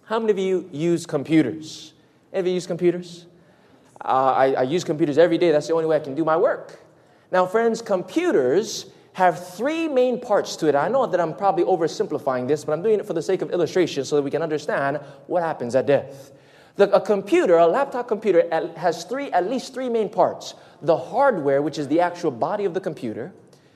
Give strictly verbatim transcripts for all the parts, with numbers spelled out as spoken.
How many of you use computers? Any of you use computers? Uh, I, I use computers every day. That's the only way I can do my work. Now, friends, computers have three main parts to it. I know that I'm probably oversimplifying this, but I'm doing it for the sake of illustration so that we can understand what happens at death. The, a computer, a laptop computer, has three, at least three main parts. The hardware, which is the actual body of the computer.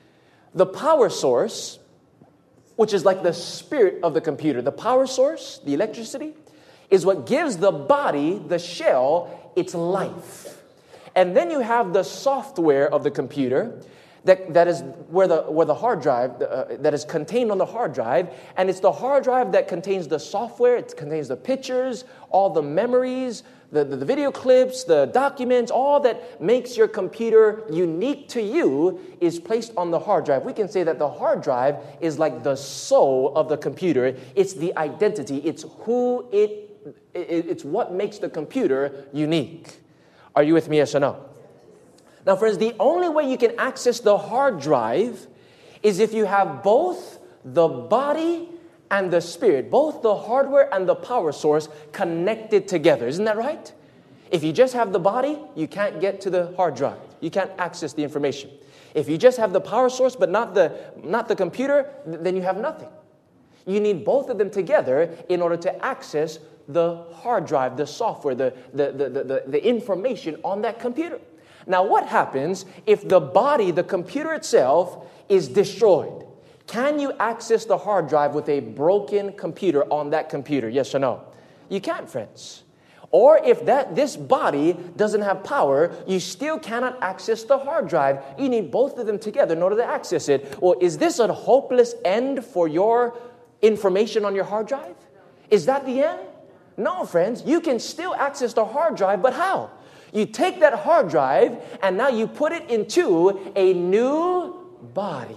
The power source, which is like the spirit of the computer. The power source, the electricity, is what gives the body, the shell, its life. And then you have the software of the computer, That, that is where the, where the hard drive, uh, that is contained on the hard drive. And it's the hard drive that contains the software, it contains the pictures, all the memories, the, the, the video clips, the documents, all that makes your computer unique to you is placed on the hard drive. We can say that the hard drive is like the soul of the computer. It's the identity. It's who it, it it's what makes the computer unique. Are you with me, yes or no? Now, friends, the only way you can access the hard drive is if you have both the body and the spirit, both the hardware and the power source connected together. Isn't that right? If you just have the body, you can't get to the hard drive. You can't access the information. If you just have the power source but not the, not the computer, then you have nothing. You need both of them together in order to access the hard drive, the software, the, the, the, the, the, the information on that computer. Now, what happens if the body, the computer itself, is destroyed? Can you access the hard drive with a broken computer on that computer? Yes or no? You can't, friends. Or if that this body doesn't have power, you still cannot access the hard drive. You need both of them together in order to access it. Well, is this a hopeless end for your information on your hard drive? Is that the end? No, friends. You can still access the hard drive, but how? You take that hard drive and now you put it into a new body.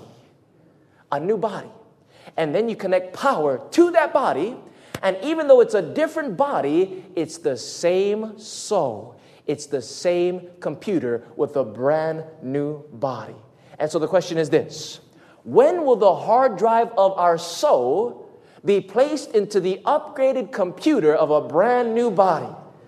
A new body. And then you connect power to that body. And even though it's a different body, it's the same soul. It's the same computer with a brand new body. And so the question is this. When will the hard drive of our soul be placed into the upgraded computer of a brand new body?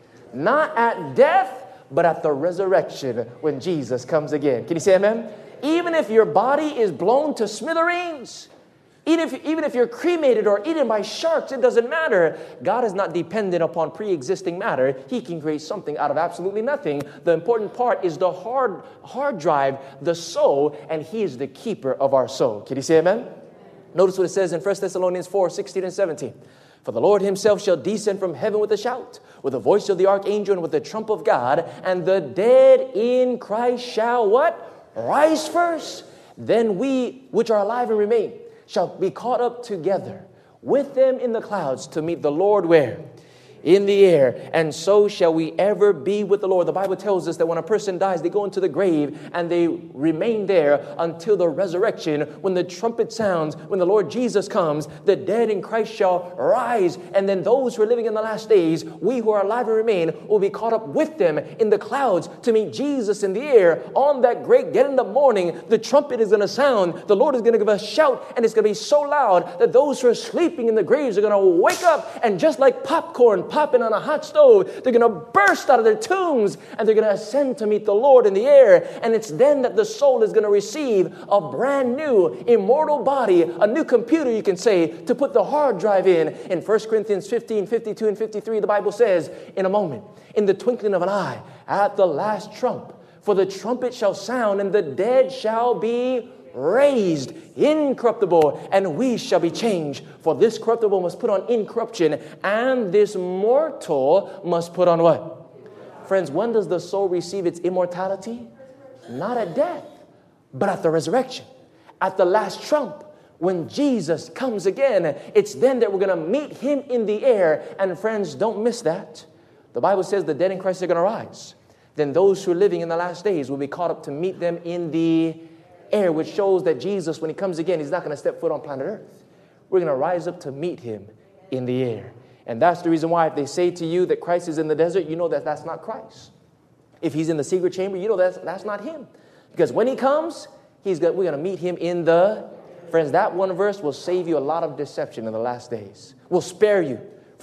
Not at death, but at the resurrection when Jesus comes again. Can you say amen? Even if your body is blown to smithereens, even if, even if you're cremated or eaten by sharks, it doesn't matter. God is not dependent upon pre-existing matter. He can create something out of absolutely nothing. The important part is the hard, hard drive, the soul, and He is the keeper of our soul. Can you say amen? Notice what it says in First Thessalonians four, sixteen and seventeen. For the Lord Himself shall descend from heaven with a shout, with the voice of the archangel and with the trump of God, and the dead in Christ shall what? Rise first. Then we, which are alive and remain, shall be caught up together with them in the clouds to meet the Lord where? In the air, and so shall we ever be with the Lord. The Bible tells us that when a person dies, they go into the grave and they remain there until the resurrection. When the trumpet sounds, when the Lord Jesus comes, the dead in Christ shall rise. And then those who are living in the last days, we who are alive and remain, will be caught up with them in the clouds to meet Jesus in the air. On that great dead in the morning, the trumpet is going to sound. The Lord is going to give a shout, and it's going to be so loud that those who are sleeping in the graves are going to wake up, and just like popcorn popping on a hot stove, they're going to burst out of their tombs and they're going to ascend to meet the Lord in the air. And it's then that the soul is going to receive a brand new immortal body, a new computer, you can say, to put the hard drive in. In First Corinthians fifteen, fifty-two and fifty-three, the Bible says, in a moment, in the twinkling of an eye, at the last trump, for the trumpet shall sound and the dead shall be raised incorruptible, and we shall be changed. For this corruptible must put on incorruption, and this mortal must put on what? Friends, when does the soul receive its immortality? Not at death, but at the resurrection. At the last trump, when Jesus comes again, it's then that we're going to meet Him in the air. And friends, don't miss that. The Bible says the dead in Christ are going to rise. Then those who are living in the last days will be caught up to meet them in the air, which shows that Jesus, when He comes again, He's not going to step foot on planet Earth. We're going to rise up to meet Him in the air. And that's the reason why if they say to you that Christ is in the desert, you know that that's not Christ. If He's in the secret chamber, you know that's, that's not Him. Because when He comes, he's got, we're going to meet Him in the... Friends, that one verse will save you a lot of deception in the last days. Will spare you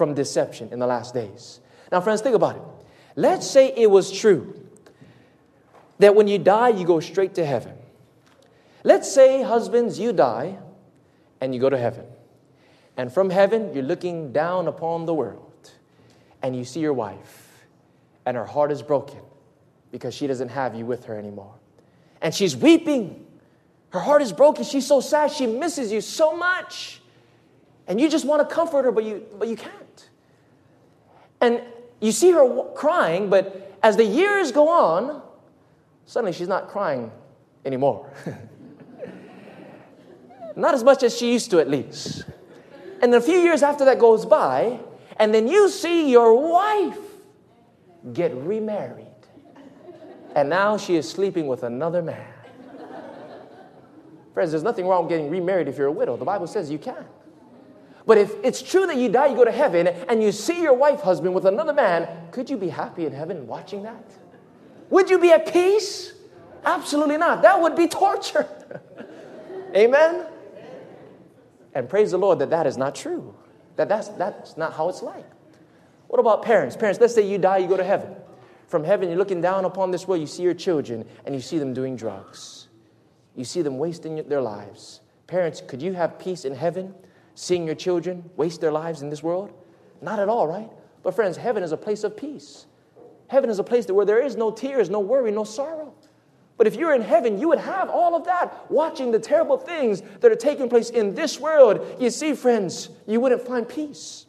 from deception in the last days. Now, friends, think about it. Let's say it was true that when you die, you go straight to heaven. Let's say, husbands, you die and you go to heaven. And from heaven, you're looking down upon the world and you see your wife and her heart is broken because she doesn't have you with her anymore. And she's weeping. Her heart is broken. She's so sad. She misses you so much. And you just want to comfort her, but you, but you can't. And you see her crying, but as the years go on, suddenly she's not crying anymore. Not as much as she used to, at least. And a few years after that goes by, and then you see your wife get remarried. And now she is sleeping with another man. Friends, there's nothing wrong with getting remarried if you're a widow. The Bible says you can. But if it's true that you die, you go to heaven, and you see your wife, husband, with another man, could you be happy in heaven watching that? Would you be at peace? Absolutely not. That would be torture. Amen? And praise the Lord that that is not true. That that's, that's not how it's like. What about parents? Parents, let's say you die, you go to heaven. From heaven, you're looking down upon this world, you see your children, and you see them doing drugs. You see them wasting their lives. Parents, could you have peace in heaven, seeing your children waste their lives in this world? Not at all, right? But friends, heaven is a place of peace. Heaven is a place where there is no tears, no worry, no sorrow. But if you're in heaven, you would have all of that, watching the terrible things that are taking place in this world. You see, friends, you wouldn't find peace.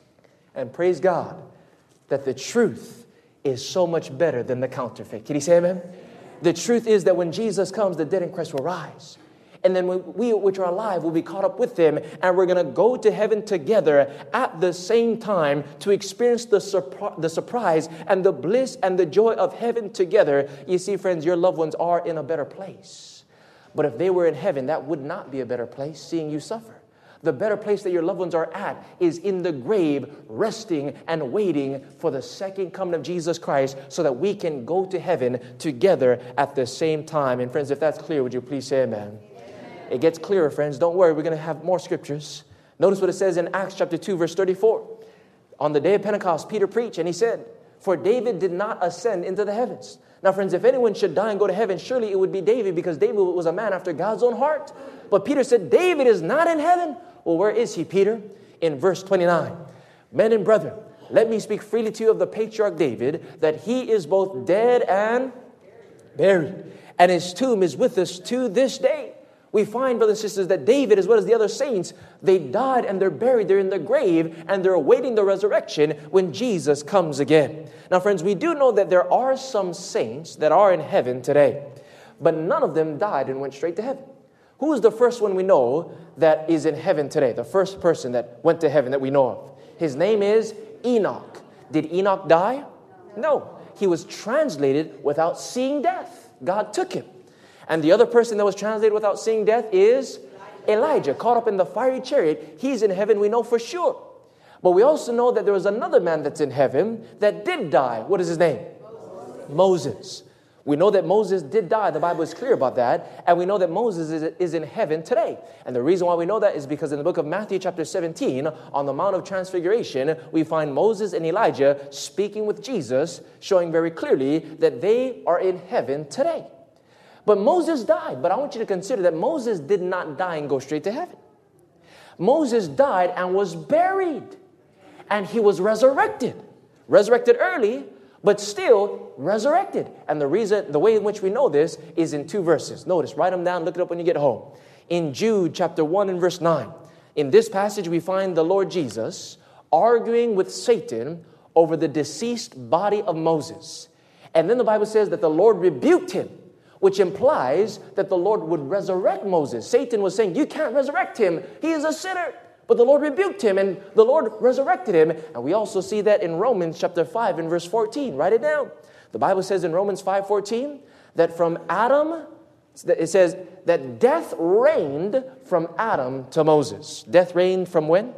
And praise God that the truth is so much better than the counterfeit. Can you say amen? The truth is that when Jesus comes, the dead in Christ will rise. And then we, which are alive, will be caught up with them. And we're going to go to heaven together at the same time to experience the, surpri- the surprise and the bliss and the joy of heaven together. You see, friends, your loved ones are in a better place. But if they were in heaven, that would not be a better place, seeing you suffer. The better place that your loved ones are at is in the grave, resting and waiting for the second coming of Jesus Christ so that we can go to heaven together at the same time. And friends, if that's clear, would you please say amen? It gets clearer, friends. Don't worry. We're going to have more scriptures. Notice what it says in Acts chapter two, verse thirty-four. On the day of Pentecost, Peter preached, and he said, "For David did not ascend into the heavens." Now, friends, if anyone should die and go to heaven, surely it would be David, because David was a man after God's own heart. But Peter said, David is not in heaven. Well, where is he, Peter? In verse twenty-nine. Men and brethren, let me speak freely to you of the patriarch David, that he is both dead and buried, and his tomb is with us to this day. We find, brothers and sisters, that David, as well as the other saints, they died and they're buried. They're in the grave and they're awaiting the resurrection when Jesus comes again. Now, friends, we do know that there are some saints that are in heaven today, but none of them died and went straight to heaven. Who is the first one we know that is in heaven today? The first person that went to heaven that we know of. His name is Enoch. Did Enoch die? No. He was translated without seeing death. God took him. And the other person that was translated without seeing death is Elijah, caught up in the fiery chariot. He's in heaven, we know for sure. But we also know that there was another man that's in heaven that did die. What is his name? Moses. Moses. We know that Moses did die. The Bible is clear about that. And we know that Moses is, is in heaven today. And the reason why we know that is because in the book of Matthew chapter seventeen, on the Mount of Transfiguration, we find Moses and Elijah speaking with Jesus, showing very clearly that they are in heaven today. But Moses died. But I want you to consider that Moses did not die and go straight to heaven. Moses died and was buried. And he was resurrected. Resurrected early, but still resurrected. And the reason, the way in which we know this is in two verses. Notice, write them down, look it up when you get home. In Jude chapter one and verse nine. In this passage, we find the Lord Jesus arguing with Satan over the deceased body of Moses. And then the Bible says that the Lord rebuked him, which implies that the Lord would resurrect Moses. Satan was saying, you can't resurrect him. He is a sinner. But the Lord rebuked him and the Lord resurrected him. And we also see that in Romans chapter five and verse fourteen. Write it down. The Bible says in Romans five fourteen that from Adam, it says that death reigned from Adam to Moses. Death reigned from when?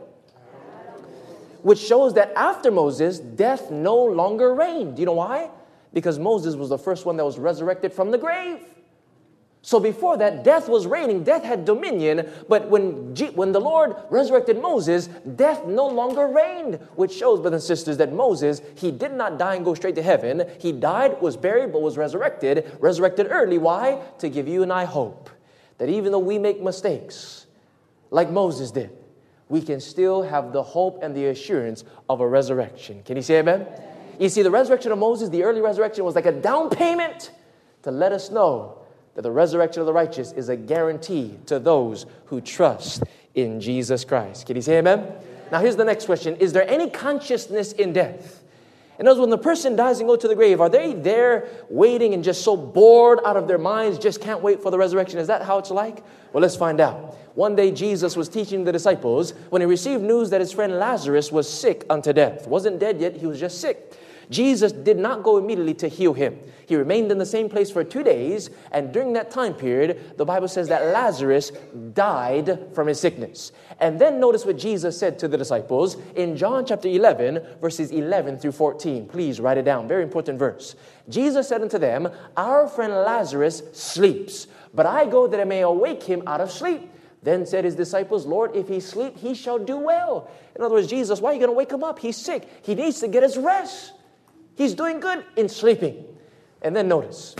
Which shows that after Moses, death no longer reigned. Do you know why? Because Moses was the first one that was resurrected from the grave. So before that, death was reigning, death had dominion, but when, G- when the Lord resurrected Moses, death no longer reigned, which shows, brothers and sisters, that Moses, he did not die and go straight to heaven. He died, was buried, but was resurrected, resurrected early. Why? To give you and I hope that even though we make mistakes, like Moses did, we can still have the hope and the assurance of a resurrection. Can you say amen? Amen. You see, the resurrection of Moses, the early resurrection, was like a down payment to let us know that the resurrection of the righteous is a guarantee to those who trust in Jesus Christ. Can you say amen? Amen? Now here's the next question. Is there any consciousness in death? In other words, when the person dies and goes to the grave, are they there waiting and just so bored out of their minds, just can't wait for the resurrection? Is that how it's like? Well, let's find out. One day Jesus was teaching the disciples when he received news that his friend Lazarus was sick unto death. Wasn't dead yet, he was just sick. Jesus did not go immediately to heal him. He remained in the same place for two days, and during that time period, the Bible says that Lazarus died from his sickness. And then notice what Jesus said to the disciples in John chapter eleven, verses eleven through fourteen. Please write it down. Very important verse. Jesus said unto them, our friend Lazarus sleeps, but I go that I may awake him out of sleep. Then said his disciples, Lord, if he sleep, he shall do well. In other words, Jesus, why are you going to wake him up? He's sick. He needs to get his rest. He's doing good in sleeping. And then notice,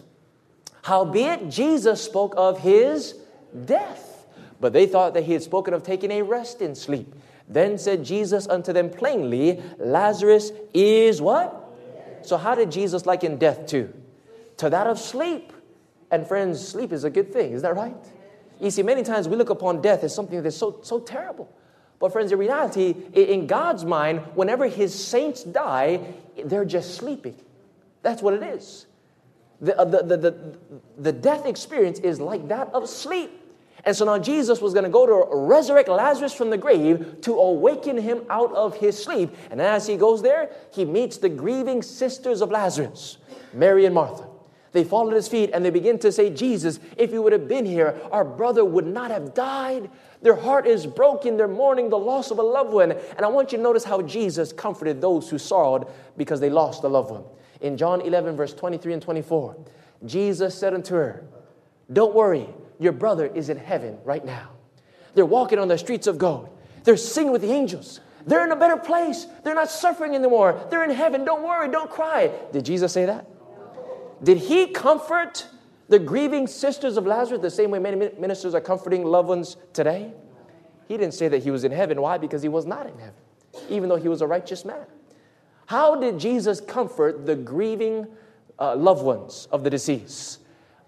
howbeit Jesus spoke of his death, but they thought that he had spoken of taking a rest in sleep. Then said Jesus unto them plainly, Lazarus is what? So how did Jesus liken death to? To that of sleep. And friends, sleep is a good thing. Is that right? You see, many times we look upon death as something that's so, so terrible. But friends, in reality, in God's mind, whenever his saints die, they're just sleeping. That's what it is. The, uh, the, the, the, the death experience is like that of sleep. And so now Jesus was going to go to resurrect Lazarus from the grave to awaken him out of his sleep. And as he goes there, he meets the grieving sisters of Lazarus, Mary and Martha. They fall at his feet and they begin to say, Jesus, if you would have been here, our brother would not have died. Their heart is broken. They're mourning the loss of a loved one. And I want you to notice how Jesus comforted those who sorrowed because they lost a loved one. In John eleven, verse twenty-three and twenty-four, Jesus said unto her, don't worry, your brother is in heaven right now. They're walking on the streets of gold. They're singing with the angels. They're in a better place. They're not suffering anymore. They're in heaven. Don't worry, don't cry. Did Jesus say that? Did he comfort the grieving sisters of Lazarus the same way many ministers are comforting loved ones today? He didn't say that he was in heaven. Why? Because he was not in heaven, even though he was a righteous man. How did Jesus comfort the grieving uh, loved ones of the deceased?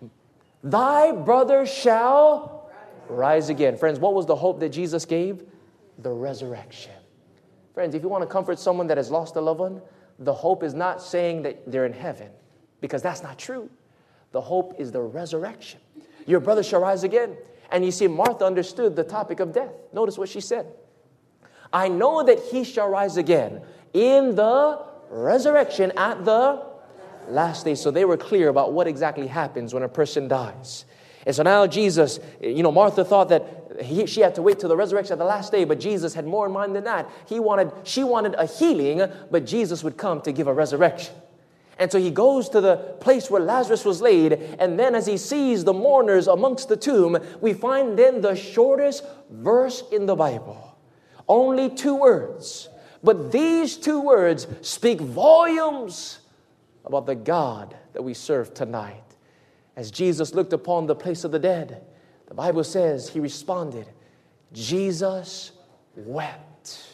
Thy brother shall rise again. Friends, what was the hope that Jesus gave? The resurrection. Friends, if you want to comfort someone that has lost a loved one, the hope is not saying that they're in heaven, because that's not true. The hope is the resurrection. Your brother shall rise again. And you see, Martha understood the topic of death. Notice what she said. I know that he shall rise again in the resurrection at the last day. So they were clear about what exactly happens when a person dies. And so now Jesus, you know, Martha thought that he, she had to wait till the resurrection at the last day, but Jesus had more in mind than that. He wanted, she wanted a healing, but Jesus would come to give a resurrection. And so he goes to the place where Lazarus was laid, and then as he sees the mourners amongst the tomb, we find then the shortest verse in the Bible. Only two words. But these two words speak volumes about the God that we serve tonight. As Jesus looked upon the place of the dead, the Bible says he responded, Jesus wept.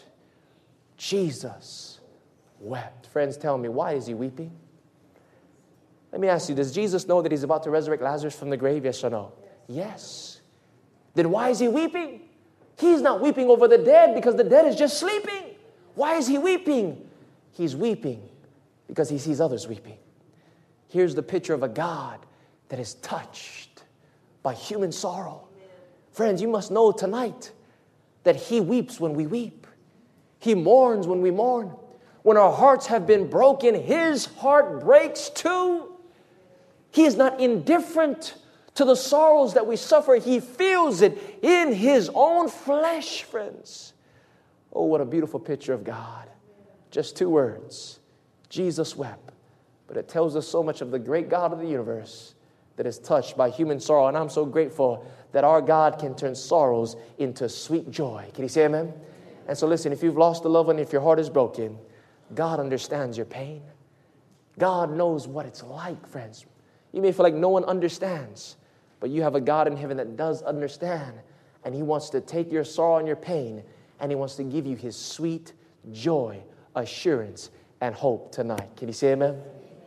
Jesus wept. Friends, tell me, why is he weeping? Let me ask you, does Jesus know that he's about to resurrect Lazarus from the grave? Yes or no? Yes. Then why is he weeping? He's not weeping over the dead because the dead is just sleeping. Why is he weeping? He's weeping because he sees others weeping. Here's the picture of a God that is touched by human sorrow. Friends, you must know tonight that he weeps when we weep. He mourns when we mourn. When our hearts have been broken, his heart breaks too. He is not indifferent to the sorrows that we suffer. He feels it in his own flesh, friends. Oh, what a beautiful picture of God. Just two words. Jesus wept. But it tells us so much of the great God of the universe that is touched by human sorrow. And I'm so grateful that our God can turn sorrows into sweet joy. Can you say amen? And so listen, if you've lost a loved one, if your heart is broken, God understands your pain. God knows what it's like, friends. You may feel like no one understands, but you have a God in heaven that does understand. And He wants to take your sorrow and your pain, and He wants to give you His sweet joy, assurance, and hope tonight. Can you say amen?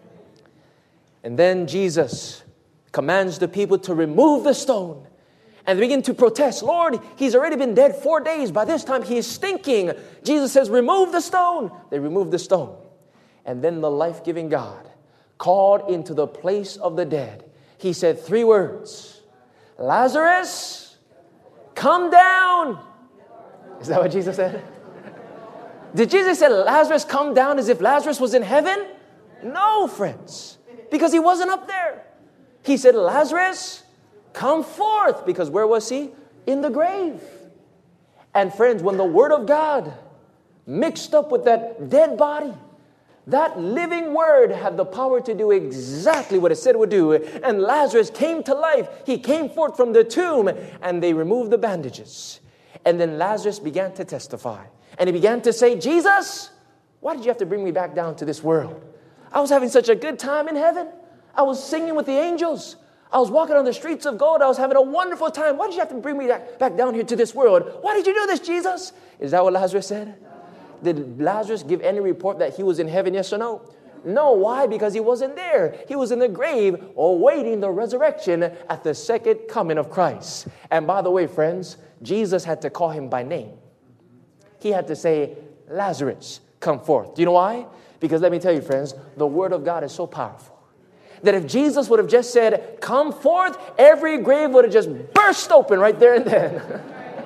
And then Jesus commands the people to remove the stone. And they begin to protest. Lord, He's already been dead four days. By this time, He is stinking. Jesus says, remove the stone. They remove the stone. And then the life-giving God called into the place of the dead. He said three words. Lazarus, come down. Is that what Jesus said? Did Jesus say Lazarus come down as if Lazarus was in heaven? No, friends. Because he wasn't up there. He said, Lazarus, come forth. Because where was he? In the grave. And friends, when the Word of God mixed up with that dead body, that living Word had the power to do exactly what it said it would do. And Lazarus came to life. He came forth from the tomb, and they removed the bandages. And then Lazarus began to testify. And he began to say, Jesus, why did you have to bring me back down to this world? I was having such a good time in heaven. I was singing with the angels. I was walking on the streets of gold. I was having a wonderful time. Why did you have to bring me back, back down here to this world? Why did you do this, Jesus? Is that what Lazarus said? Did Lazarus give any report that he was in heaven, yes or no? No. Why? Because he wasn't there. He was in the grave awaiting the resurrection at the second coming of Christ. And by the way, friends, Jesus had to call him by name. He had to say, Lazarus, come forth. Do you know why? Because let me tell you, friends, the Word of God is so powerful that if Jesus would have just said, come forth, every grave would have just burst open right there and then.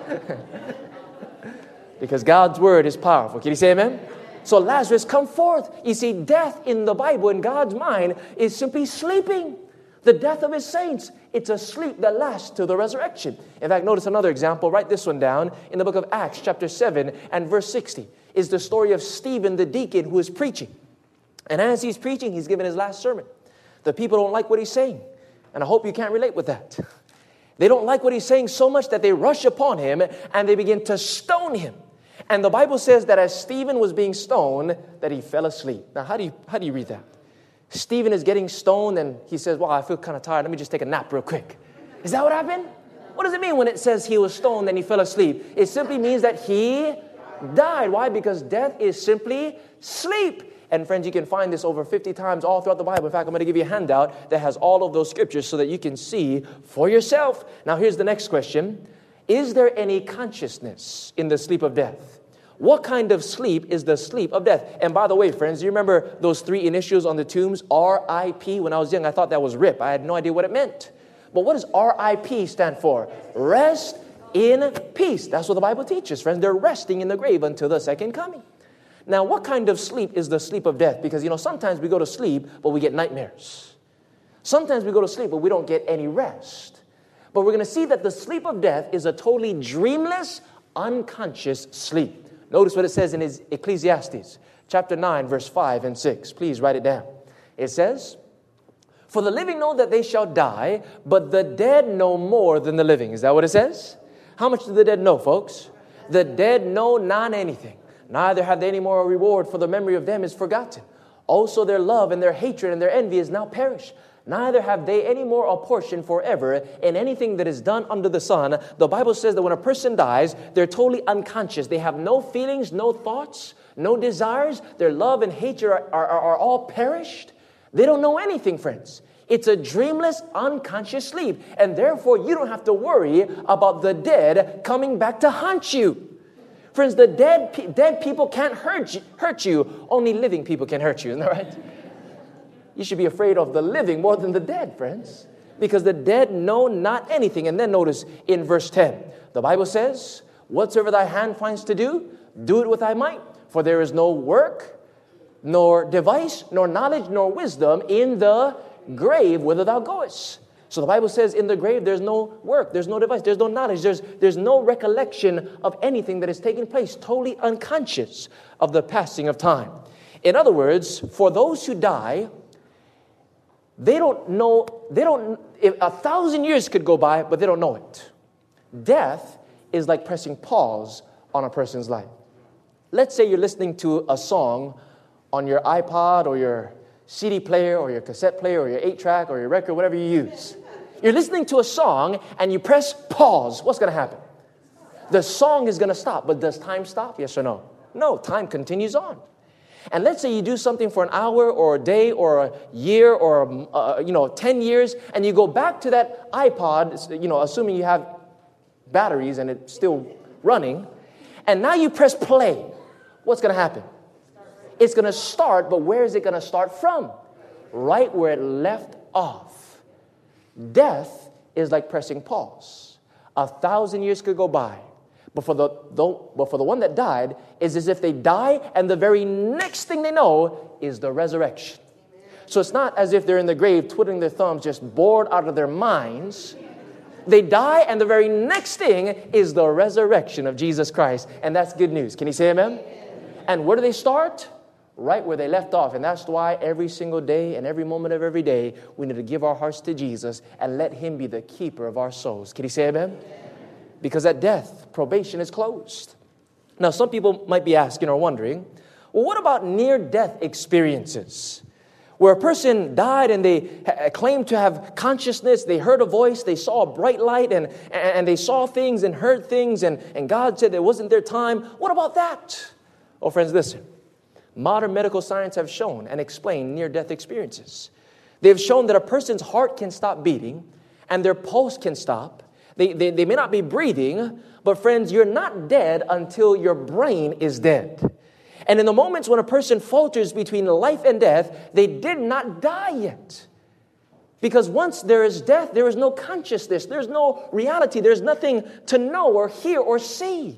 Because God's Word is powerful. Can you say amen? So Lazarus, come forth. You see, death in the Bible, in God's mind, is simply sleeping. The death of His saints, it's a sleep that lasts till the resurrection. In fact, notice another example. Write this one down. In the book of Acts, chapter seven and verse sixty, is the story of Stephen the deacon who is preaching. And as he's preaching, he's given his last sermon. The people don't like what he's saying. And I hope you can't relate with that. They don't like what he's saying so much that they rush upon him and they begin to stone him. And the Bible says that as Stephen was being stoned, that he fell asleep. Now, how do you, how do you read that? Stephen is getting stoned and he says, well, I feel kind of tired. Let me just take a nap real quick. Is that what happened? What does it mean when it says he was stoned and he fell asleep? It simply means that he died. Why? Because death is simply sleep. And friends, you can find this over fifty times all throughout the Bible. In fact, I'm going to give you a handout that has all of those scriptures so that you can see for yourself. Now, here's the next question. Is there any consciousness in the sleep of death? What kind of sleep is the sleep of death? And by the way, friends, do you remember those three initials on the tombs? R I P. When I was young, I thought that was R I P. I had no idea what it meant. But what does R I P stand for? Rest in peace. That's what the Bible teaches, friends. They're resting in the grave until the second coming. Now, what kind of sleep is the sleep of death? Because, you know, sometimes we go to sleep, but we get nightmares. Sometimes we go to sleep, but we don't get any rest. But we're going to see that the sleep of death is a totally dreamless, unconscious sleep. Notice what it says in Ecclesiastes, chapter nine, verse five and six. Please write it down. It says, for the living know that they shall die, but the dead know more than the living. Is that what it says? How much do the dead know, folks? The dead know not anything. Neither have they any more a reward, for the memory of them is forgotten. Also their love and their hatred and their envy is now perished. Neither have they any more a portion forever in anything that is done under the sun. The Bible says that when a person dies, they're totally unconscious. They have no feelings, no thoughts, no desires. Their love and hatred are, are, are all perished. They don't know anything, friends. It's a dreamless, unconscious sleep. And therefore, you don't have to worry about the dead coming back to haunt you. Friends, the dead, dead people can't hurt you, hurt you. Only living people can hurt you. Isn't that right? You should be afraid of the living more than the dead, friends. Because the dead know not anything. And then notice in verse ten, the Bible says, whatsoever thy hand finds to do, do it with thy might. For there is no work, nor device, nor knowledge, nor wisdom in the grave whither thou goest. So the Bible says in the grave there's no work, there's no device, there's no knowledge, there's, there's no recollection of anything that is taking place, totally unconscious of the passing of time. In other words, for those who die, They don't know, they don't, if a thousand years could go by, but they don't know it. Death is like pressing pause on a person's life. Let's say you're listening to a song on your iPod or your C D player or your cassette player or your eight track or your record, whatever you use. You're listening to a song and you press pause. What's going to happen? The song is going to stop, but does time stop? Yes or no? No, time continues on. And let's say you do something for an hour or a day or a year or, uh, you know, ten years, and you go back to that iPod, you know, assuming you have batteries and it's still running, and now you press play. What's going to happen? It's going to start, but where is it going to start from? Right where it left off. Death is like pressing pause. A thousand years could go by. But for the, the, but for the one that died, it's as if they die and the very next thing they know is the resurrection. So it's not as if they're in the grave twiddling their thumbs, just bored out of their minds. They die and the very next thing is the resurrection of Jesus Christ. And that's good news. Can you say amen? And where do they start? Right where they left off. And that's why every single day and every moment of every day, we need to give our hearts to Jesus and let Him be the keeper of our souls. Can you say amen? Because at death, probation is closed. Now, some people might be asking or wondering, well, what about near-death experiences? Where a person died and they ha- claimed to have consciousness, they heard a voice, they saw a bright light, and, and they saw things and heard things, and, and God said it wasn't their time. What about that? Oh, friends, listen. Modern medical science have shown and explained near-death experiences. They've shown that a person's heart can stop beating and their pulse can stop. They, they, they may not be breathing, but friends, you're not dead until your brain is dead. And in the moments when a person falters between life and death, they did not die yet. Because once there is death, there is no consciousness, there's no reality, there's nothing to know or hear or see.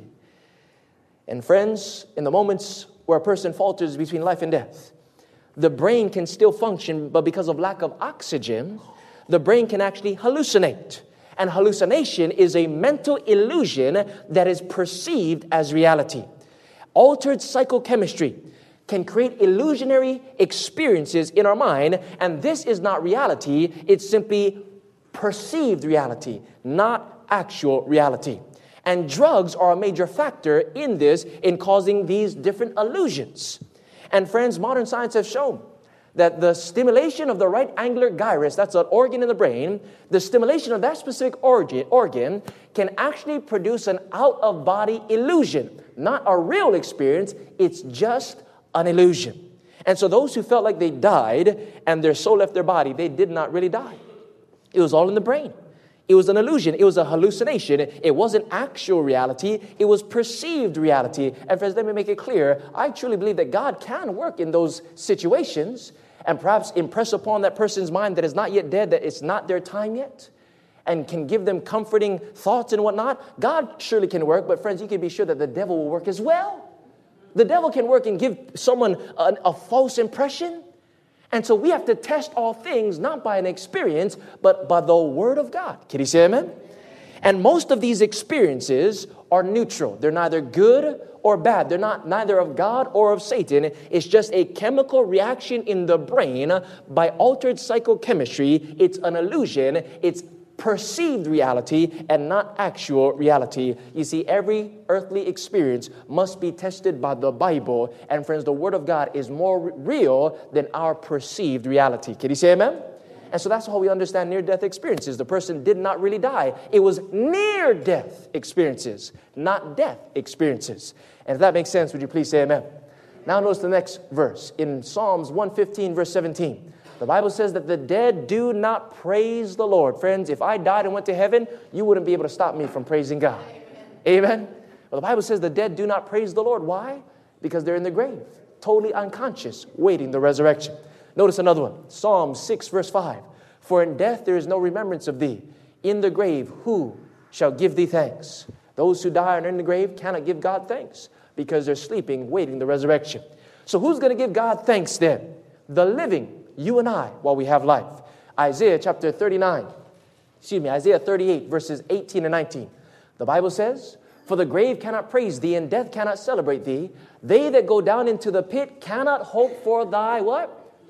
And friends, in the moments where a person falters between life and death, the brain can still function, but because of lack of oxygen, the brain can actually hallucinate. And hallucination is a mental illusion that is perceived as reality. Altered psychochemistry can create illusionary experiences in our mind, and this is not reality, it's simply perceived reality, not actual reality. And drugs are a major factor in this, in causing these different illusions. And friends, modern science has shown that the stimulation of the right angular gyrus, that's an organ in the brain, the stimulation of that specific organ, organ can actually produce an out-of-body illusion. Not a real experience, it's just an illusion. And so those who felt like they died and their soul left their body, they did not really die. It was all in the brain. It was an illusion. It was a hallucination. It wasn't actual reality. It was perceived reality. And friends, let me make it clear. I truly believe that God can work in those situations and perhaps impress upon that person's mind that is not yet dead, that it's not their time yet, and can give them comforting thoughts and whatnot. God surely can work, but friends, you can be sure that the devil will work as well. The devil can work and give someone a, a false impression. And so we have to test all things, not by an experience, but by the Word of God. Can you say amen? And most of these experiences are neutral. They're neither good or bad. They're not neither of God or of Satan. It's just a chemical reaction in the brain by altered psychochemistry. It's an illusion. It's perceived reality and not actual reality. You see, every earthly experience must be tested by the Bible. And friends, the Word of God is more real than our perceived reality. Can you say amen? And so that's how we understand near-death experiences. The person did not really die. It was near-death experiences, not death experiences. And if that makes sense, would you please say amen? Now notice the next verse. In Psalms one fifteen, verse seventeen, the Bible says that the dead do not praise the Lord. Friends, if I died and went to heaven, you wouldn't be able to stop me from praising God. Amen? Amen? Well, the Bible says the dead do not praise the Lord. Why? Because they're in the grave, totally unconscious, waiting the resurrection. Notice another one. Psalm six, verse five. For in death there is no remembrance of thee. In the grave, who shall give thee thanks? Those who die and are in the grave cannot give God thanks because they're sleeping, waiting the resurrection. So who's going to give God thanks then? The living, you and I, while we have life. Isaiah chapter thirty-nine, excuse me, Isaiah thirty-eight, verses eighteen and nineteen. The Bible says, for the grave cannot praise thee, and death cannot celebrate thee. They that go down into the pit cannot hope for thy what?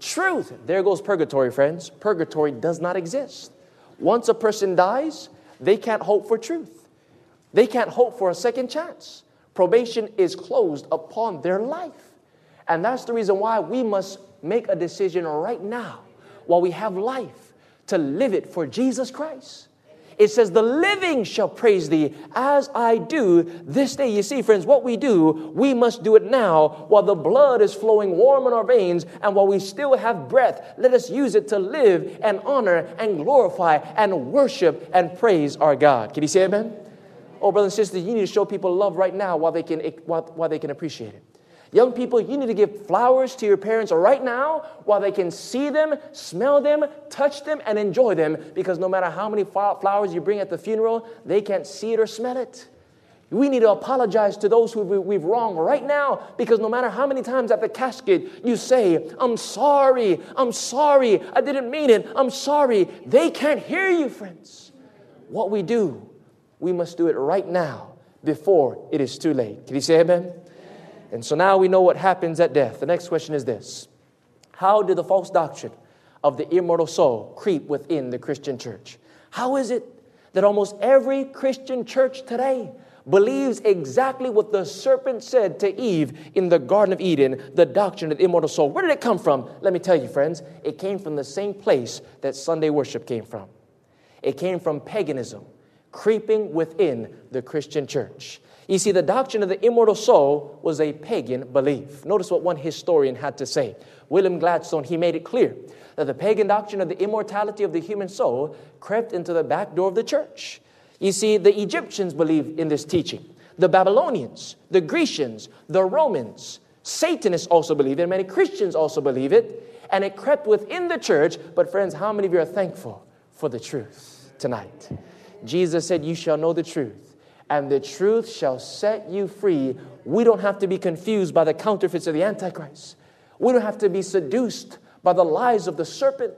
truth. There goes purgatory, friends. Purgatory does not exist. Once a person dies, they can't hope for truth. They can't hope for a second chance. Probation is closed upon their life. And that's the reason why we must make a decision right now, while we have life, to live it for Jesus Christ. It says, the living shall praise thee as I do this day. You see, friends, what we do, we must do it now while the blood is flowing warm in our veins and while we still have breath. Let us use it to live and honor and glorify and worship and praise our God. Can you say amen? Oh, brothers and sisters, you need to show people love right now while they can, while, while they can appreciate it. Young people, you need to give flowers to your parents right now while they can see them, smell them, touch them, and enjoy them. Because no matter how many flowers you bring at the funeral, they can't see it or smell it. We need to apologize to those who we've wronged right now. Because no matter how many times at the casket you say, I'm sorry, I'm sorry, I didn't mean it, I'm sorry. They can't hear you, friends. What we do, we must do it right now before it is too late. Can you say amen? And so now we know what happens at death. The next question is this. How did the false doctrine of the immortal soul creep within the Christian church? How is it that almost every Christian church today believes exactly what the serpent said to Eve in the Garden of Eden, the doctrine of the immortal soul? Where did it come from? Let me tell you, friends, it came from the same place that Sunday worship came from. It came from paganism creeping within the Christian church. You see, the doctrine of the immortal soul was a pagan belief. Notice what one historian had to say. William Gladstone, he made it clear that the pagan doctrine of the immortality of the human soul crept into the back door of the church. You see, the Egyptians believed in this teaching. The Babylonians, the Grecians, the Romans, Satanists also believe it, and many Christians also believe it. And it crept within the church. But friends, how many of you are thankful for the truth tonight? Jesus said, you shall know the truth, and the truth shall set you free. We don't have to be confused by the counterfeits of the Antichrist. We don't have to be seduced by the lies of the serpent.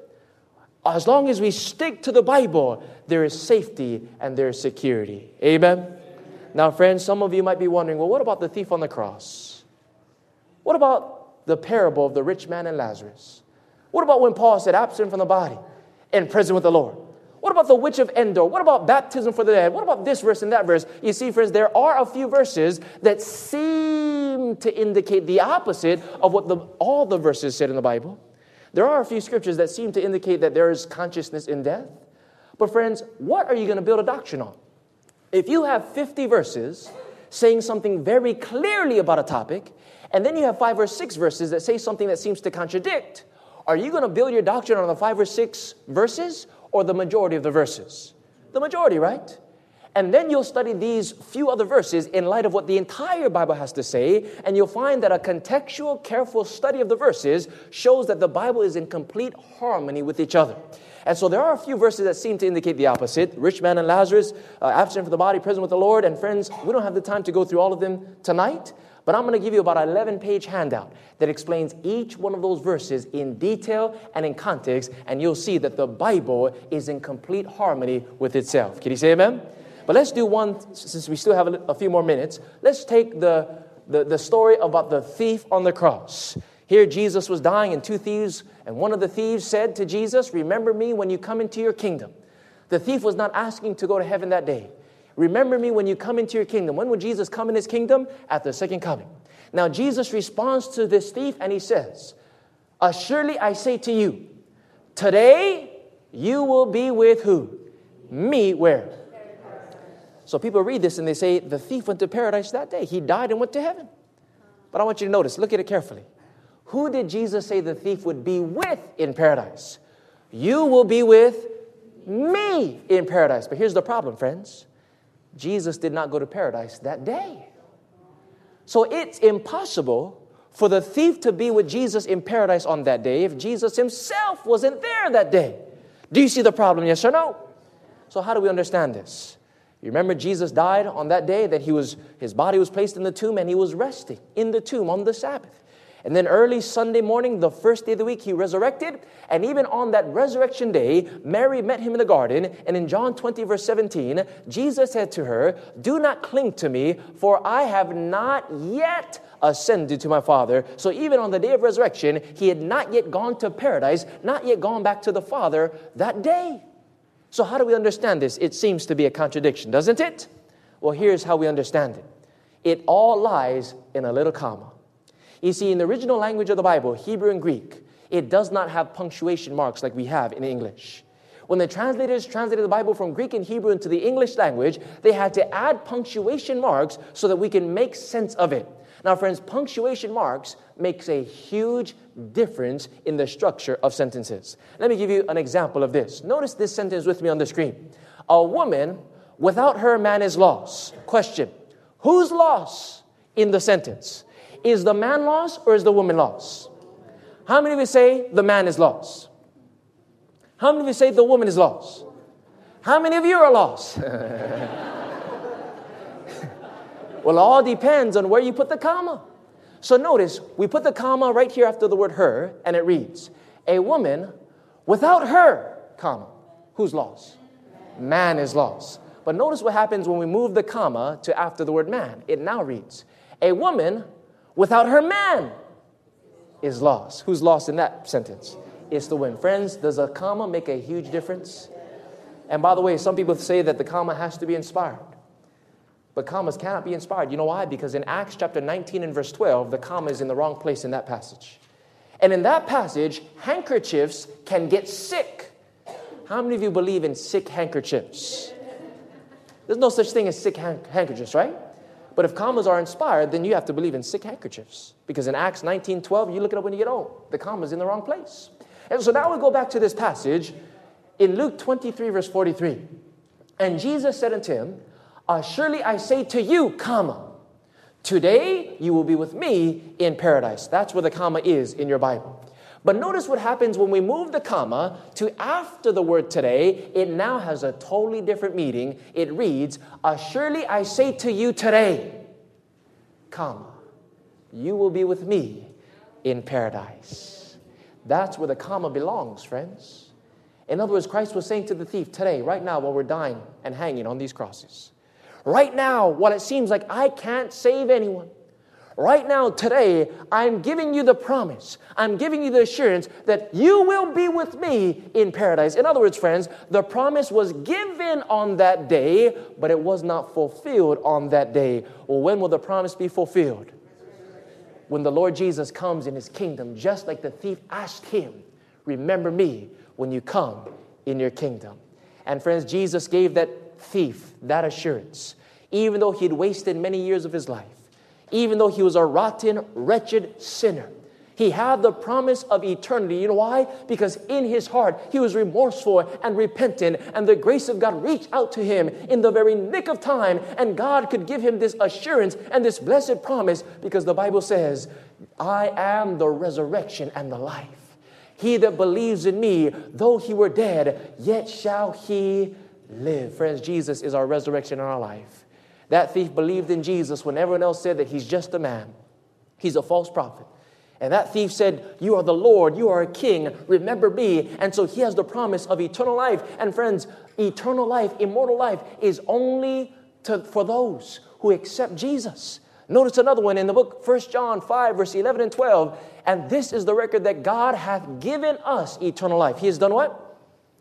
As long as we stick to the Bible, there is safety and there is security. Amen? Now, friends, some of you might be wondering, well, what about the thief on the cross? What about the parable of the rich man and Lazarus? What about when Paul said, absent from the body and present with the Lord? What about the witch of Endor? What about baptism for the dead? What about this verse and that verse? You see, friends, there are a few verses that seem to indicate the opposite of what the, all the verses said in the Bible. There are a few scriptures that seem to indicate that there is consciousness in death. But friends, what are you going to build a doctrine on? If you have fifty verses saying something very clearly about a topic, and then you have five or six verses that say something that seems to contradict, are you going to build your doctrine on the five or six verses or the majority of the verses? The majority, right? And then you'll study these few other verses in light of what the entire Bible has to say, and you'll find that a contextual, careful study of the verses shows that the Bible is in complete harmony with each other. And so there are a few verses that seem to indicate the opposite. Rich man and Lazarus, uh, absent from the body, present with the Lord. And friends, we don't have the time to go through all of them tonight, but I'm going to give you about an eleven-page handout that explains each one of those verses in detail and in context, and you'll see that the Bible is in complete harmony with itself. Can you say amen? But let's do one, since we still have a, a few more minutes. Let's take the, the, the story about the thief on the cross. Here Jesus was dying, and two thieves, and one of the thieves said to Jesus, remember me when you come into your kingdom. The thief was not asking to go to heaven that day. Remember me when you come into your kingdom. When will Jesus come in his kingdom? At the second coming. Now Jesus responds to this thief and he says, surely I say to you, today you will be with who? Me where? So people read this and they say, the thief went to paradise that day. He died and went to heaven. But I want you to notice, look at it carefully. Who did Jesus say the thief would be with in paradise? You will be with me in paradise. But here's the problem, friends. Jesus did not go to paradise that day. So it's impossible for the thief to be with Jesus in paradise on that day if Jesus himself wasn't there that day. Do you see the problem, yes or no? So how do we understand this? You remember Jesus died on that day, that he was, his body was placed in the tomb and he was resting in the tomb on the Sabbath. And then early Sunday morning, the first day of the week, he resurrected. And even on that resurrection day, Mary met him in the garden. And in John twenty, verse seventeen, Jesus said to her, do not cling to me, for I have not yet ascended to my Father. So even on the day of resurrection, he had not yet gone to paradise, not yet gone back to the Father that day. So how do we understand this? It seems to be a contradiction, doesn't it? Well, here's how we understand it. It all lies in a little comma. You see, in the original language of the Bible, Hebrew and Greek, it does not have punctuation marks like we have in English. When the translators translated the Bible from Greek and Hebrew into the English language, they had to add punctuation marks so that we can make sense of it. Now, friends, punctuation marks makes a huge difference in the structure of sentences. Let me give you an example of this. Notice this sentence with me on the screen. A woman without her man is lost. Question, who's lost in the sentence? Is the man lost or is the woman lost? How many of you say the man is lost? How many of you say the woman is lost? How many of you are lost? Well, it all depends on where you put the comma. So notice, we put the comma right here after the word her, and it reads, a woman without her, comma, who's lost? Man is lost. But notice what happens when we move the comma to after the word man. It now reads, a woman without her man is lost. Who's lost in that sentence? It's the woman. Friends, does a comma make a huge difference? And by the way, some people say that the comma has to be inspired. But commas cannot be inspired. You know why? Because in Acts chapter nineteen and verse twelve, the comma is in the wrong place in that passage. And in that passage, handkerchiefs can get sick. How many of you believe in sick handkerchiefs? There's no such thing as sick hand- handkerchiefs, right? But if commas are inspired, then you have to believe in sick handkerchiefs. Because in Acts nineteen twelve, you look it up when you get home. The comma's in the wrong place. And so now we go back to this passage in Luke twenty-three, verse forty-three. And Jesus said unto him, uh, surely I say to you, comma, today you will be with me in paradise. That's where the comma is in your Bible. But notice what happens when we move the comma to after the word today. It now has a totally different meaning. It reads, uh, surely I say to you today, comma, you will be with me in paradise. That's where the comma belongs, friends. In other words, Christ was saying to the thief today, right now, while we're dying and hanging on these crosses. Right now, while it seems like I can't save anyone. Right now, today, I'm giving you the promise. I'm giving you the assurance that you will be with me in paradise. In other words, friends, the promise was given on that day, but it was not fulfilled on that day. Well, when will the promise be fulfilled? When the Lord Jesus comes in his kingdom, just like the thief asked him, remember me when you come in your kingdom. And friends, Jesus gave that thief that assurance, even though he'd wasted many years of his life, even though he was a rotten, wretched sinner. He had the promise of eternity. You know why? Because in his heart, he was remorseful and repentant, and the grace of God reached out to him in the very nick of time, and God could give him this assurance and this blessed promise, because the Bible says, I am the resurrection and the life. He that believes in me, though he were dead, yet shall he live. Friends, Jesus is our resurrection and our life. That thief believed in Jesus when everyone else said that he's just a man. He's a false prophet. And that thief said, you are the Lord, you are a king, remember me. And so he has the promise of eternal life. And friends, eternal life, immortal life is only to, for those who accept Jesus. Notice another one in the book, First John five, verse eleven and twelve. And this is the record that God hath given us eternal life. He has done what?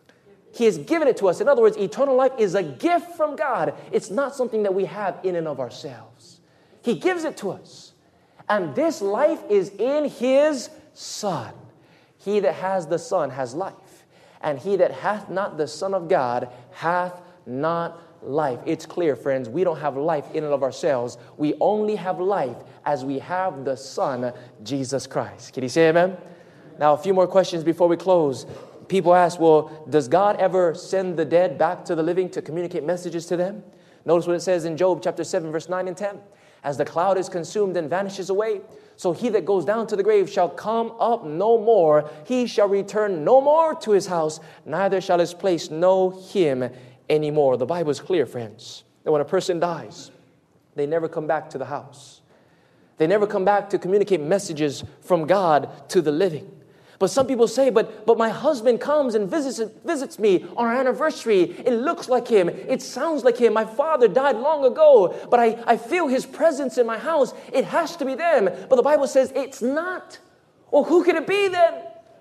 He has given it to us. In other words, eternal life is a gift from God. It's not something that we have in and of ourselves. He gives it to us. And this life is in his Son. He that has the Son has life. And he that hath not the Son of God hath not life. It's clear, friends, we don't have life in and of ourselves. We only have life as we have the Son, Jesus Christ. Can you say amen? Now, a few more questions before we close. People ask, well, does God ever send the dead back to the living to communicate messages to them? Notice what it says in Job chapter seven, verse nine and ten. As the cloud is consumed and vanishes away, so he that goes down to the grave shall come up no more. He shall return no more to his house, neither shall his place know him anymore. The Bible is clear, friends, that when a person dies, they never come back to the house. They never come back to communicate messages from God to the living. But some people say, but, but my husband comes and visits, visits me on our anniversary. It looks like him. It sounds like him. My father died long ago, but I, I feel his presence in my house. It has to be them. But the Bible says it's not. Well, who could it be then?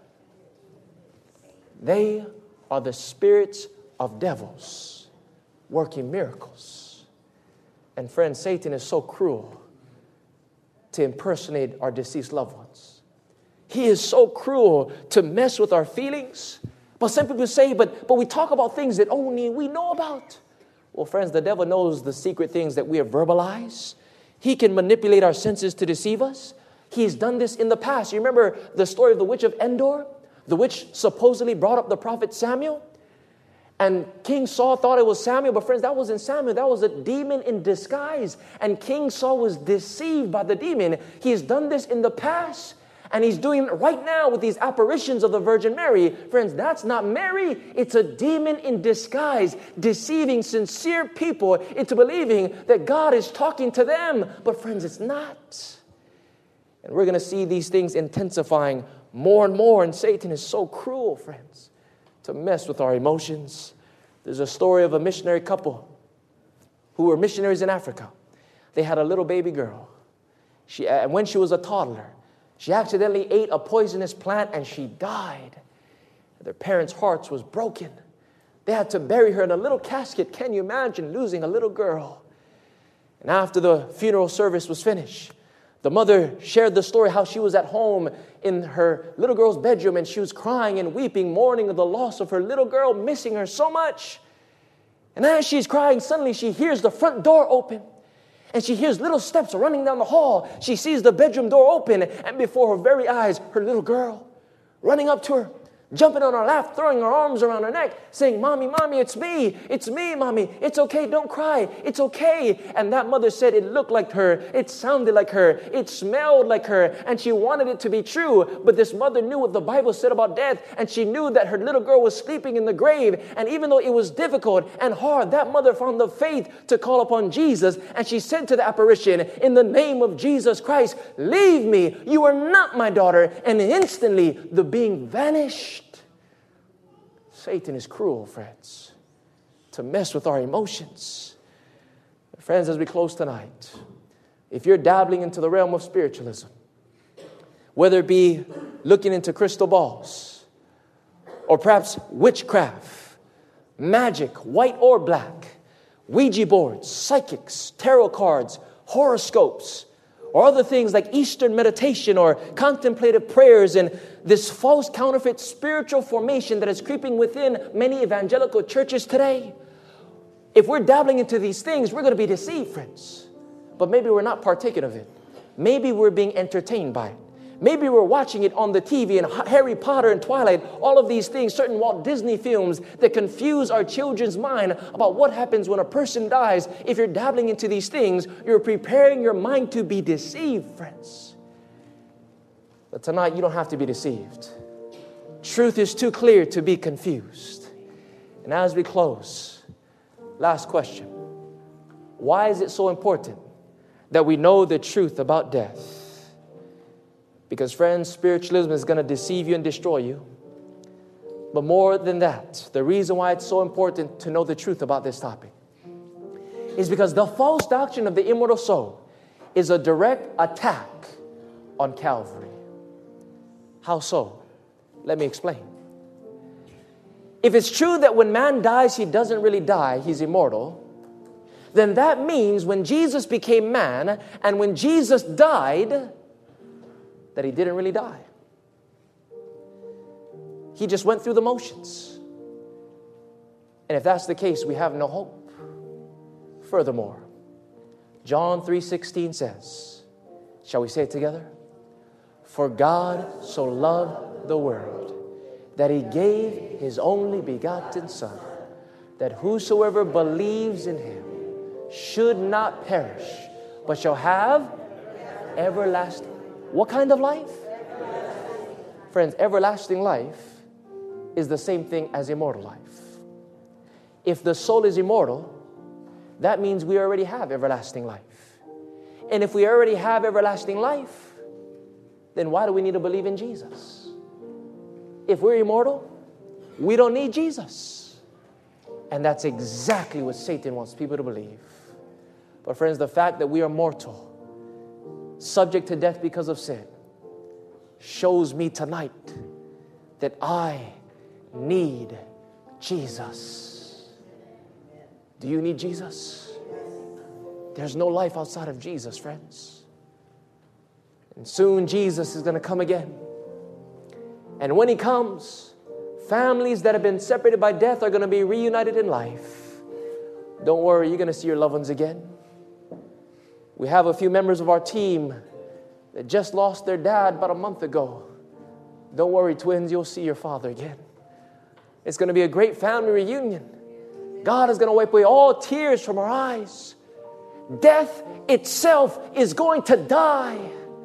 They are the spirits of devils working miracles. And friends, Satan is so cruel to impersonate our deceased loved ones. He is so cruel to mess with our feelings. But some people say, but, but we talk about things that only we know about. Well, friends, the devil knows the secret things that we have verbalized. He can manipulate our senses to deceive us. He's done this in the past. You remember the story of the witch of Endor? The witch supposedly brought up the prophet Samuel. And King Saul thought it was Samuel. But friends, that wasn't Samuel. That was a demon in disguise. And King Saul was deceived by the demon. He's done this in the past. And he's doing it right now with these apparitions of the Virgin Mary. Friends, that's not Mary. It's a demon in disguise, deceiving sincere people into believing that God is talking to them. But friends, it's not. And we're going to see these things intensifying more and more. And Satan is so cruel, friends, to mess with our emotions. There's a story of a missionary couple who were missionaries in Africa. They had a little baby girl. She, and when she was a toddler, she accidentally ate a poisonous plant and she died. Their parents' hearts was broken. They had to bury her in a little casket. Can you imagine losing a little girl? And after the funeral service was finished, the mother shared the story how she was at home in her little girl's bedroom and she was crying and weeping, mourning of the loss of her little girl, missing her so much. And as she's crying, suddenly she hears the front door open. And she hears little steps running down the hall. She sees the bedroom door open. And before her very eyes, her little girl running up to her, jumping on her lap, throwing her arms around her neck, saying, "Mommy, Mommy, it's me. It's me, Mommy. It's okay. Don't cry. It's okay." And that mother said it looked like her. It sounded like her. It smelled like her. And she wanted it to be true. But this mother knew what the Bible said about death. And she knew that her little girl was sleeping in the grave. And even though it was difficult and hard, that mother found the faith to call upon Jesus. And she said to the apparition, "In the name of Jesus Christ, leave me. You are not my daughter." And instantly the being vanished. Satan is cruel, friends, to mess with our emotions. Friends, as we close tonight, if you're dabbling into the realm of spiritualism, whether it be looking into crystal balls, or perhaps witchcraft, magic, white or black, Ouija boards, psychics, tarot cards, horoscopes, or other things like Eastern meditation or contemplative prayers and this false counterfeit spiritual formation that is creeping within many evangelical churches today. If we're dabbling into these things, we're going to be deceived, friends. But maybe we're not partaking of it. Maybe we're being entertained by it. Maybe we're watching it on the T V and Harry Potter and Twilight, all of these things, certain Walt Disney films that confuse our children's mind about what happens when a person dies. If you're dabbling into these things, you're preparing your mind to be deceived, friends. But tonight, you don't have to be deceived. Truth is too clear to be confused. And as we close, last question. Why is it so important that we know the truth about death? Because, friends, spiritualism is going to deceive you and destroy you. But more than that, the reason why it's so important to know the truth about this topic is because the false doctrine of the immortal soul is a direct attack on Calvary. How so? Let me explain. If it's true that when man dies, he doesn't really die, he's immortal, then that means when Jesus became man and when Jesus died, that he didn't really die. He just went through the motions. And if that's the case, we have no hope. Furthermore, John three sixteen says, shall we say it together? For God so loved the world that he gave his only begotten Son, that whosoever believes in him should not perish, but shall have everlasting. What kind of life? Friends, everlasting life is the same thing as immortal life. If the soul is immortal, that means we already have everlasting life. And if we already have everlasting life, then why do we need to believe in Jesus? if we're immortal, we don't need Jesus. And that's exactly what Satan wants people to believe. But friends, the fact that we are mortal, subject to death because of sin, shows me tonight that I need Jesus. Do you need Jesus? There's no life outside of Jesus, friends. And soon Jesus is going to come again. And when He comes, families that have been separated by death are going to be reunited in life. Don't worry, you're going to see your loved ones again. We have a few members of our team that just lost their dad about a month ago. Don't worry, twins, you'll see your father again. It's going to be a great family reunion. God is going to wipe away all tears from our eyes. Death itself is going to die.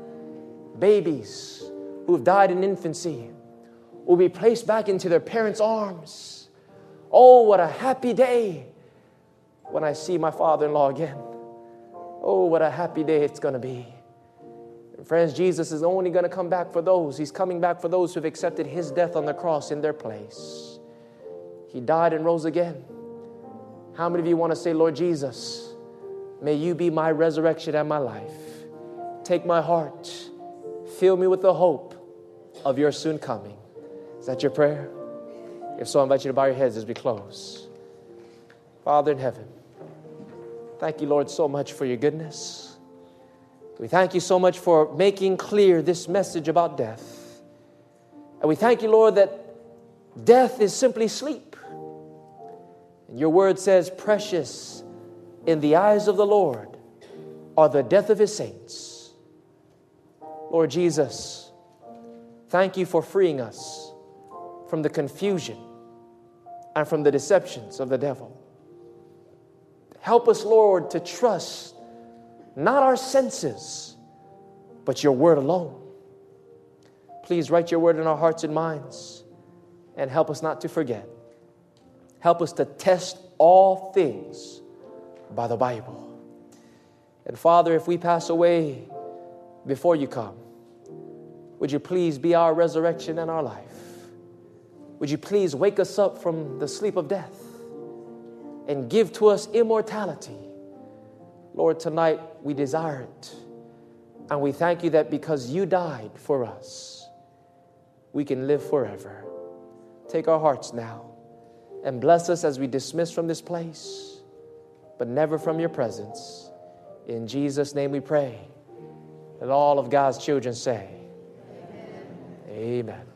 Babies who have died in infancy will be placed back into their parents' arms. Oh, what a happy day when I see my father-in-law again. Oh, what a happy day it's going to be. And friends, Jesus is only going to come back for those. He's coming back for those who have accepted His death on the cross in their place. He died and rose again. How many of you want to say, Lord Jesus, may You be my resurrection and my life. Take my heart. Fill me with the hope of Your soon coming. Is that your prayer? If so, I invite you to bow your heads as we close. Father in heaven, thank You, Lord, so much for Your goodness. We thank You so much for making clear this message about death. And we thank You, Lord, that death is simply sleep. And Your word says, precious in the eyes of the Lord are the death of His saints. Lord Jesus, thank You for freeing us from the confusion and from the deceptions of the devil. Help us, Lord, to trust not our senses, but Your word alone. Please write Your word in our hearts and minds and help us not to forget. Help us to test all things by the Bible. And Father, if we pass away before You come, would You please be our resurrection and our life? Would You please wake us up from the sleep of death and give to us immortality? Lord, tonight we desire it. And we thank You that because You died for us, we can live forever. Take our hearts now and bless us as we dismiss from this place, but never from Your presence. In Jesus' name we pray. And all of God's children say, Amen. Amen.